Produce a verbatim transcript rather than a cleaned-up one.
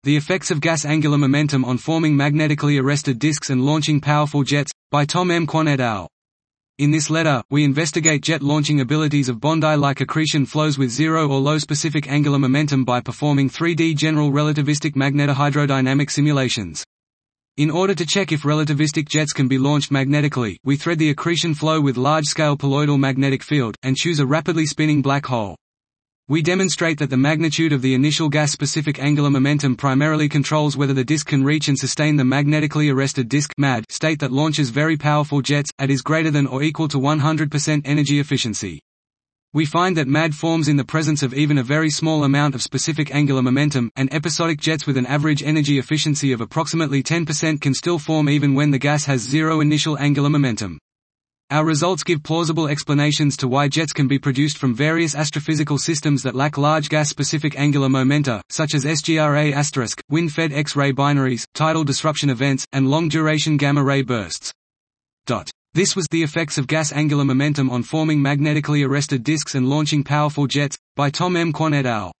The Effects of Gas Angular Momentum on Forming Magnetically Arrested Disks and Launching Powerful Jets, by Tom M. Kwon et al. In this letter, we investigate jet launching abilities of Bondi-like accretion flows with zero or low specific angular momentum by performing three D general relativistic magnetohydrodynamic simulations. In order to check if relativistic jets can be launched magnetically, we thread the accretion flow with large-scale poloidal magnetic field, and choose a rapidly spinning black hole. We demonstrate that the magnitude of the initial gas-specific angular momentum primarily controls whether the disk can reach and sustain the magnetically arrested disk (M A D) state that launches very powerful jets, at is greater than or equal to one hundred percent energy efficiency. We find that M A D forms in the presence of even a very small amount of specific angular momentum, and episodic jets with an average energy efficiency of approximately ten percent can still form even when the gas has zero initial angular momentum. Our results give plausible explanations to why jets can be produced from various astrophysical systems that lack large gas-specific angular momenta, such as S G R A asterisk, wind-fed X-ray binaries, tidal disruption events, and long-duration gamma-ray bursts. This was The Effects of Gas Angular Momentum on Forming Magnetically Arrested Disks and Launching Powerful Jets, by Tom M. Kwon et al.